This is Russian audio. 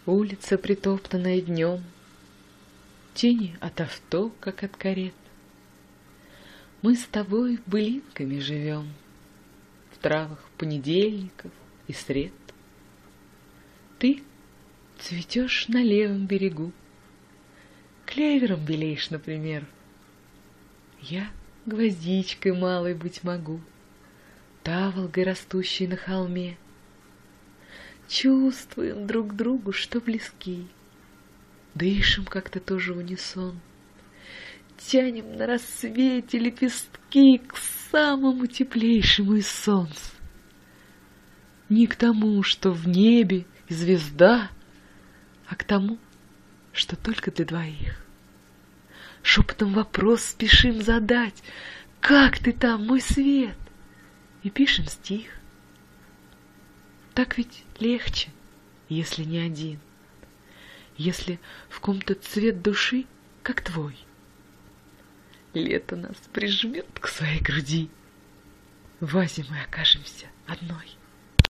Улица, притоптанная днем, тени от авто, как от карет. Мы с тобой былинками живем в травах понедельников и сред. Ты цветешь на левом берегу, клевером белеешь, например. Я гвоздичкой малой быть могу, таволгой, растущей на холме. Чувствуем друг другу, что близки, дышим как-то тоже в унисон, тянем на рассвете лепестки к самому теплейшему из солнц. Не к тому, что в небе и звезда, а к тому, что только для двоих. Шепотом вопрос спешим задать: как ты там, мой свет? И пишем стих. Так ведь легче, если не один, если в ком-то цвет души, как твой. Лето нас прижмет к своей груди, в вазе мы окажемся одной.